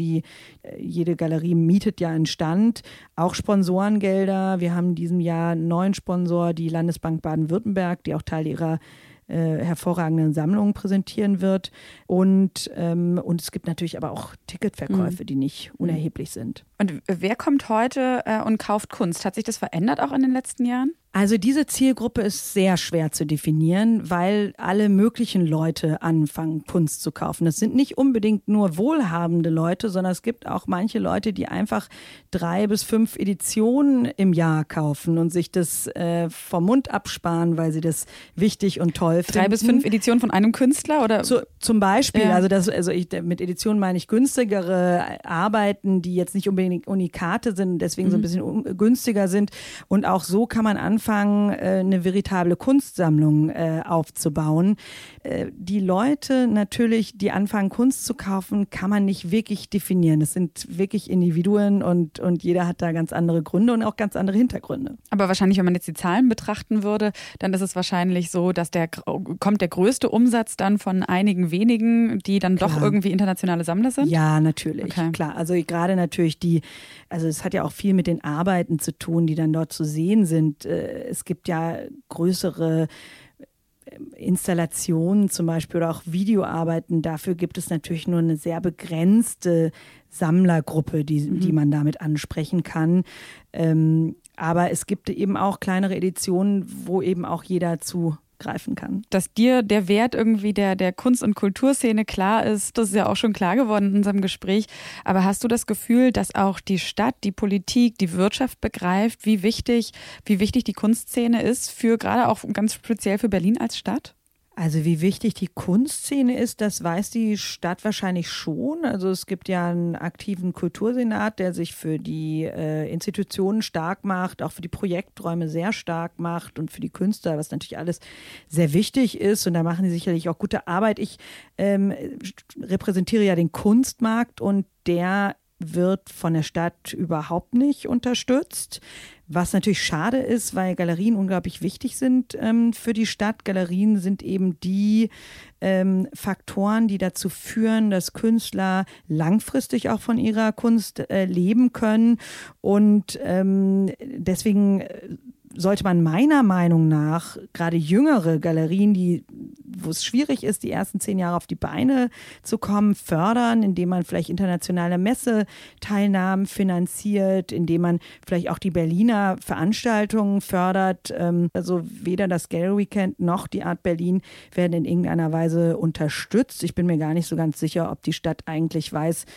jede Galerie mietet ja einen Stand, auch Sponsorengelder. Wir haben in diesem Jahr einen neuen Sponsor, die Landesbank Baden-Württemberg, die auch Teil ihrer hervorragenden Sammlungen präsentieren wird. Und es gibt natürlich aber auch Ticketverkäufe, die nicht unerheblich sind. Und wer kommt heute und kauft Kunst? Hat sich das verändert auch in den letzten Jahren? Also diese Zielgruppe ist sehr schwer zu definieren, weil alle möglichen Leute anfangen, Kunst zu kaufen. Das sind nicht unbedingt nur wohlhabende Leute, sondern es gibt auch manche Leute, die einfach 3 bis 5 Editionen im Jahr kaufen und sich das vom Mund absparen, weil sie das wichtig und toll finden. 3 bis 5 Editionen von einem Künstler? Oder? Zum Beispiel, ja. Mit Editionen meine ich günstigere Arbeiten, die jetzt nicht unbedingt Unikate sind, deswegen so ein bisschen günstiger sind. Und auch so kann man anfangen, eine veritable Kunstsammlung aufzubauen. Die Leute natürlich, die anfangen, Kunst zu kaufen, kann man nicht wirklich definieren. Das sind wirklich Individuen und jeder hat da ganz andere Gründe und auch ganz andere Hintergründe. Aber wahrscheinlich, wenn man jetzt die Zahlen betrachten würde, dann ist es wahrscheinlich so, dass kommt der größte Umsatz dann von einigen wenigen, die dann doch irgendwie internationale Sammler sind? Ja, natürlich, klar. Also gerade natürlich es hat ja auch viel mit den Arbeiten zu tun, die dann dort zu sehen sind. Es gibt ja größere Installationen zum Beispiel oder auch Videoarbeiten. Dafür gibt es natürlich nur eine sehr begrenzte Sammlergruppe, die man damit ansprechen kann. Aber es gibt eben auch kleinere Editionen, wo eben auch jeder zugreifen kann. Dass dir der Wert irgendwie der Kunst- und Kulturszene klar ist, das ist ja auch schon klar geworden in unserem Gespräch. Aber hast du das Gefühl, dass auch die Stadt, die Politik, die Wirtschaft begreift, wie wichtig die Kunstszene ist, gerade auch ganz speziell für Berlin als Stadt? Also wie wichtig die Kunstszene ist, das weiß die Stadt wahrscheinlich schon. Also es gibt ja einen aktiven Kultursenat, der sich für die Institutionen stark macht, auch für die Projekträume sehr stark macht und für die Künstler, was natürlich alles sehr wichtig ist. Und da machen die sicherlich auch gute Arbeit. Ich repräsentiere ja den Kunstmarkt und der wird von der Stadt überhaupt nicht unterstützt. Was natürlich schade ist, weil Galerien unglaublich wichtig sind für die Stadt. Galerien sind eben die Faktoren, die dazu führen, dass Künstler langfristig auch von ihrer Kunst leben können. Und deswegen sollte man meiner Meinung nach gerade jüngere Galerien, wo es schwierig ist, die ersten 10 Jahre auf die Beine zu kommen, fördern, indem man vielleicht internationale Messeteilnahmen finanziert, indem man vielleicht auch die Berliner Veranstaltungen fördert. Also weder das Gallery Weekend noch die Art Berlin werden in irgendeiner Weise unterstützt. Ich bin mir gar nicht so ganz sicher, ob die Stadt eigentlich weiß,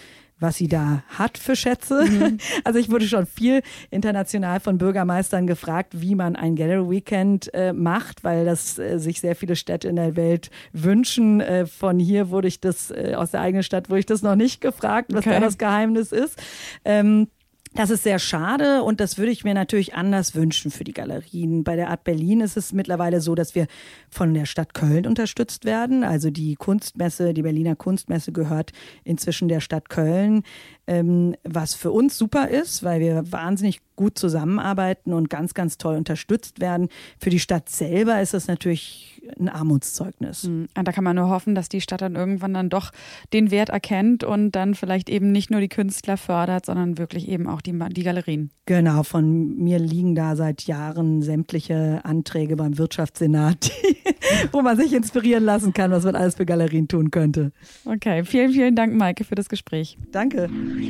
was sie da hat für Schätze. Also ich wurde schon viel international von Bürgermeistern gefragt, wie man ein Gallery Weekend macht, weil das sich sehr viele Städte in der Welt wünschen. Von hier wurde ich das, aus der eigenen Stadt wurde ich das noch nicht gefragt, was da das Geheimnis ist. Das ist sehr schade und das würde ich mir natürlich anders wünschen für die Galerien. Bei der Art Berlin ist es mittlerweile so, dass wir von der Stadt Köln unterstützt werden. Also die Kunstmesse, die Berliner Kunstmesse gehört inzwischen der Stadt Köln, was für uns super ist, weil wir wahnsinnig gut zusammenarbeiten und ganz, ganz toll unterstützt werden. Für die Stadt selber ist es natürlich ein Armutszeugnis. Da kann man nur hoffen, dass die Stadt dann irgendwann dann doch den Wert erkennt und dann vielleicht eben nicht nur die Künstler fördert, sondern wirklich eben auch die Galerien. Genau, von mir liegen da seit Jahren sämtliche Anträge beim Wirtschaftssenat, wo man sich inspirieren lassen kann, was man alles für Galerien tun könnte. Okay, vielen, vielen Dank, Maike, für das Gespräch. Danke.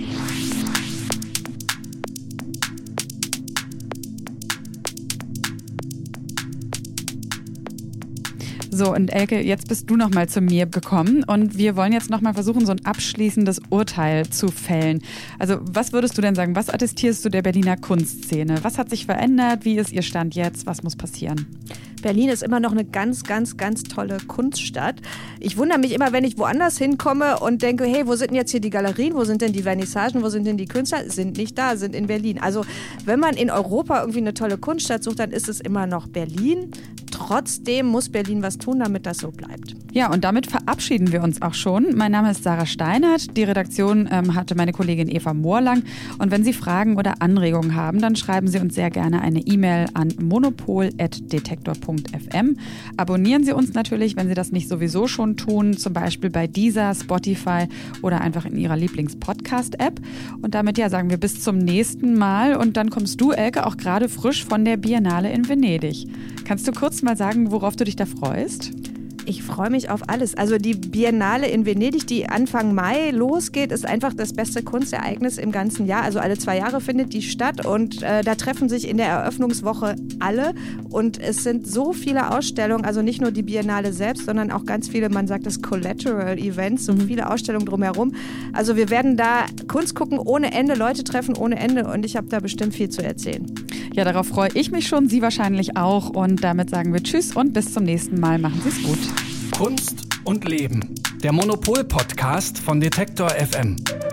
So, und Elke, jetzt bist du nochmal zu mir gekommen und wir wollen jetzt nochmal versuchen, so ein abschließendes Urteil zu fällen. Also was würdest du denn sagen, was attestierst du der Berliner Kunstszene? Was hat sich verändert? Wie ist ihr Stand jetzt? Was muss passieren? Berlin ist immer noch eine ganz, ganz, ganz tolle Kunststadt. Ich wundere mich immer, wenn ich woanders hinkomme und denke, hey, wo sind denn jetzt hier die Galerien? Wo sind denn die Vernissagen? Wo sind denn die Künstler? Sind nicht da, sind in Berlin. Also wenn man in Europa irgendwie eine tolle Kunststadt sucht, dann ist es immer noch Berlin. Trotzdem muss Berlin was tun, damit das so bleibt. Ja, und damit verabschieden wir uns auch schon. Mein Name ist Sarah Steinert. Die Redaktion hatte meine Kollegin Eva Moorlang. Und wenn Sie Fragen oder Anregungen haben, dann schreiben Sie uns sehr gerne eine E-Mail an monopol@detektor.fm. Abonnieren Sie uns natürlich, wenn Sie das nicht sowieso schon tun, zum Beispiel bei Deezer, Spotify oder einfach in Ihrer Lieblings-Podcast-App. Und damit ja sagen wir bis zum nächsten Mal. Und dann kommst du, Elke, auch gerade frisch von der Biennale in Venedig. Kannst du kurz mal sagen, worauf du dich da freust? Ich freue mich auf alles. Also die Biennale in Venedig, die Anfang Mai losgeht, ist einfach das beste Kunstereignis im ganzen Jahr. Also alle 2 Jahre findet die statt und da treffen sich in der Eröffnungswoche alle. Und es sind so viele Ausstellungen, also nicht nur die Biennale selbst, sondern auch ganz viele, man sagt das Collateral Events, so viele Ausstellungen drumherum. Also wir werden da Kunst gucken ohne Ende, Leute treffen ohne Ende und ich habe da bestimmt viel zu erzählen. Ja, darauf freue ich mich schon, Sie wahrscheinlich auch. Und damit sagen wir Tschüss und bis zum nächsten Mal. Machen Sie es gut. Kunst und Leben. Der Monopol-Podcast von Detektor FM.